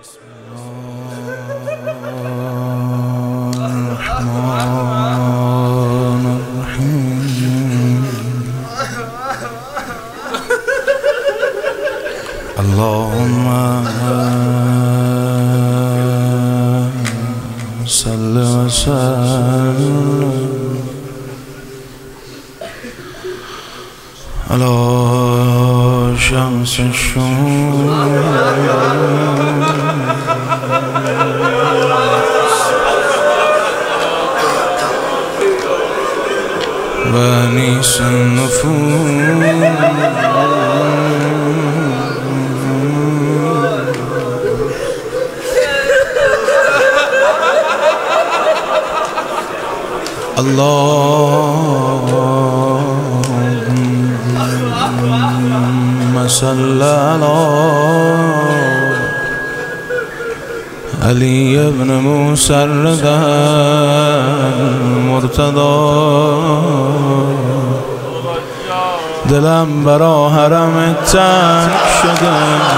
اللهم صل وسلم على شمس الشموس وانيس النفوس اللهم صل على علي بن موسى الرضا المرتضى دلم برا حرم تنگ شده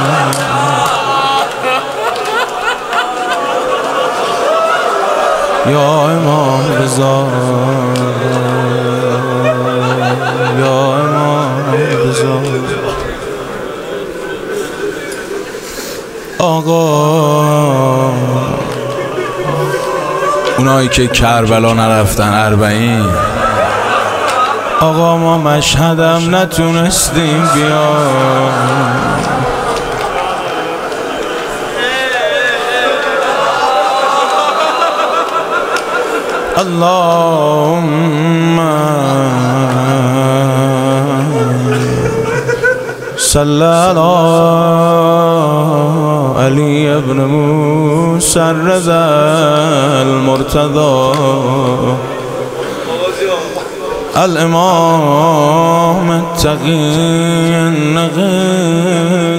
یا امام رضا یا امام رضا آقا اونایی که کربلا نرفتن 40 آقا ما مشهدم نتونستیم بیان اللهم صل على علي بن موسى الرضا المرتضى الامام التقي النقي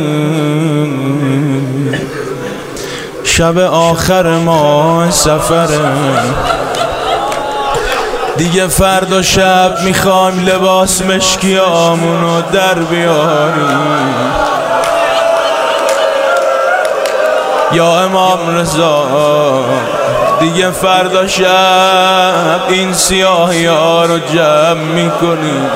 شب آخر ما سفره دیگه فردا شب میخوایم لباس مشکیامونو در بیاریم یا امام رضا دیگه فردا شب این سیاهی ها رو جمع میکنیم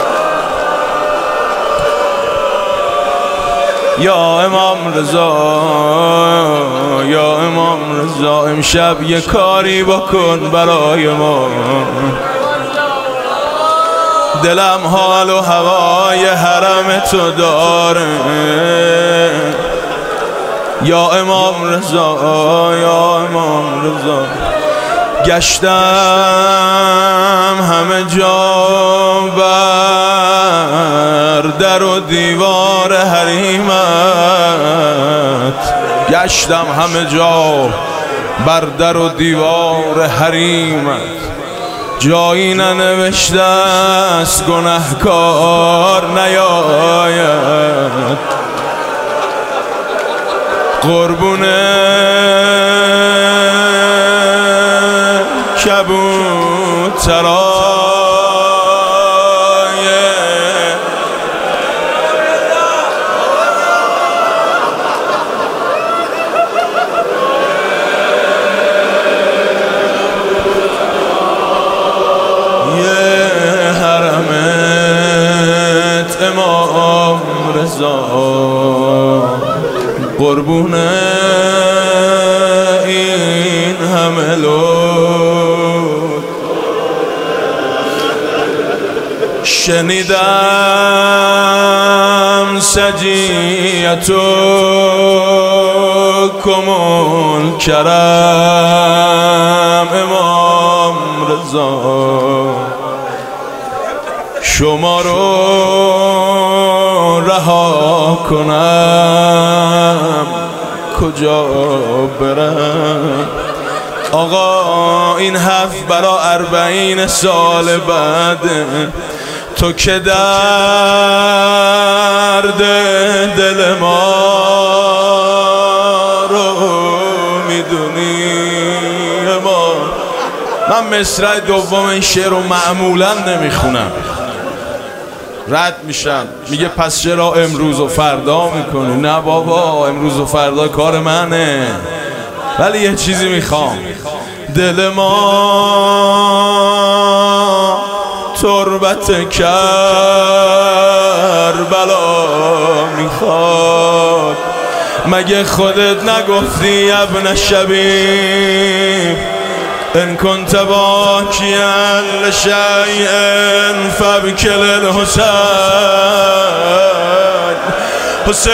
یا امام رضا یا امام رضا امشب یه کاری بکن برای ما دلم حال و هوای حرم تو داره یا امام رضا یا امام رضا گشتم همه جا بر در و دیوار حریمت گشتم همه جا بر در و دیوار حریمت جایی ننوشته است گنهکار نیاید قربونه کبوترای امام رضا قربونه این همه لطف شنیدم سجیتو کمون کرم امام رضا شما رو رها کنم کجا برم آقا این حرف برا 40 سال بعد تو که درد دل ما رو میدونی ما من مصرع دوم این شعر رو معمولا نمیخونم رد میشم. میگه پس چرا امروز و فردا میکنی؟ نه بابا، امروز و فردا کار منه، ولی یه چیزی میخوام. دل ما تربت کربلا میخواد. مگه خودت نگفتی ابن شبیب ان کنت باکیا لشیء فابکل الحسین؟ حسین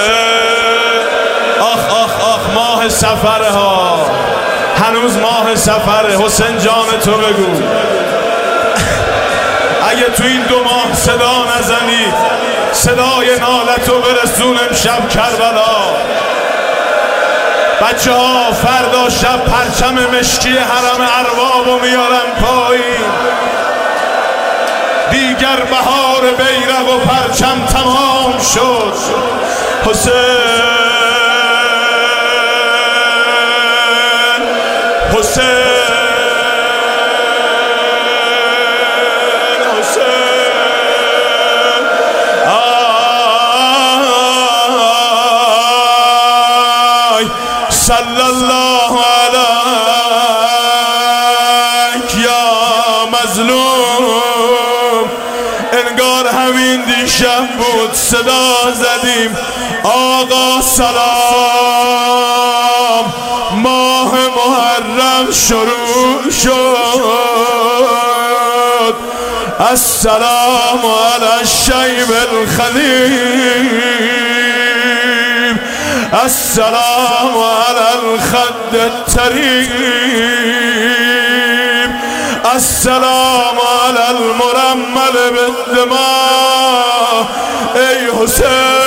آخ آخ آخ، ماه سفره ها، هنوز ماه سفره. حسین جان تو بگو اگه تو این 2 ماه صدا نزنی، صدای نالتو برسون امشب کربلا. بچه ها فردا شب پرچم مشکی حرم اربابو میارن پایین. دیگر بهار بیرق و پرچم تمام شد. حسین حسین صلی الله علیک یا مظلوم. انگار همین دیشب بود صدا زدیم آقا سلام، ماه محرم شروع شد. السلام علی الشیب الخلیل، السلام علی الخد الطریب، السلام علی المرمل بالدماء. ای حسین